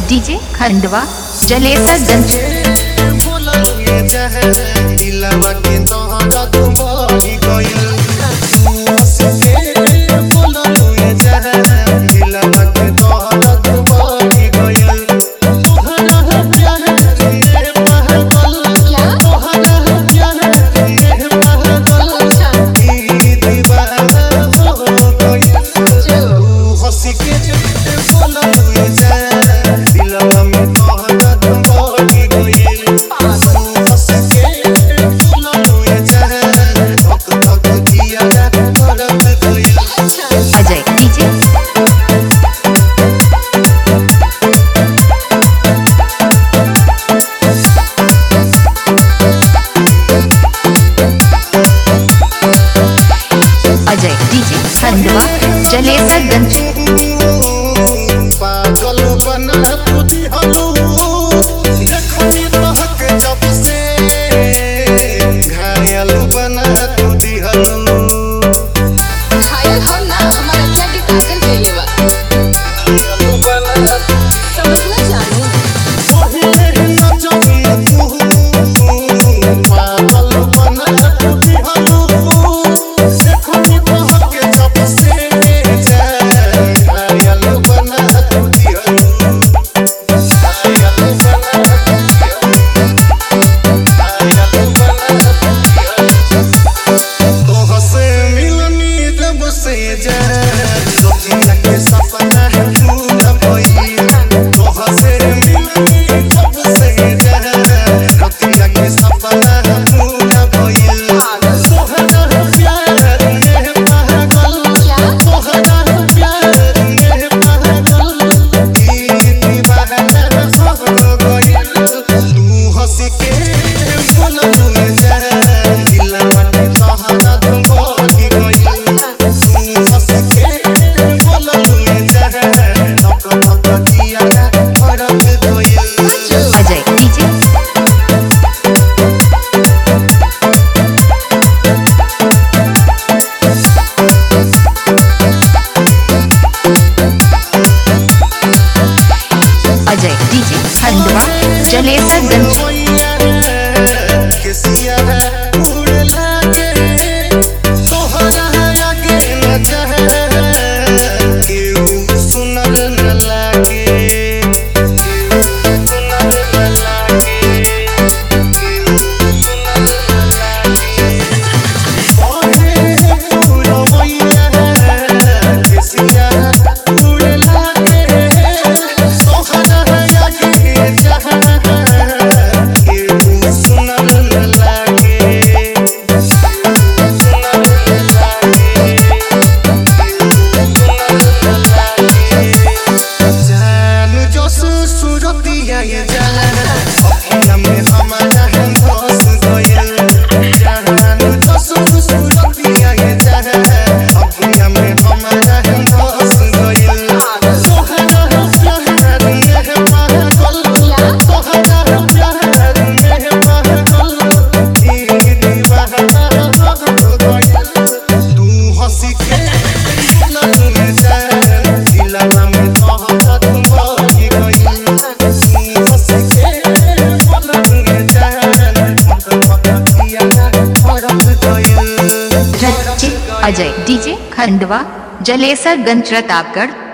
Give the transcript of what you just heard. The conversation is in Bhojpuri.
डीजे खंडवा जलेसरगंज। अजय डीजे खंडवा जलेसरगंज। पागल बना तुझी हलू देखनी तहक जब से घायल बना तुझी हलू। घायल हम ना हमारा क्या के पागल कइले बा समझना जानू ओहे न जानी तू पागल बना तुझी हलू देखनी तहक जब से घायल बना तुझी हलू। Ajay DJ Ajay DJ Khandwa Jalesarganj. Ajay DJ Khandwa Jalesarganj Pratapgarh.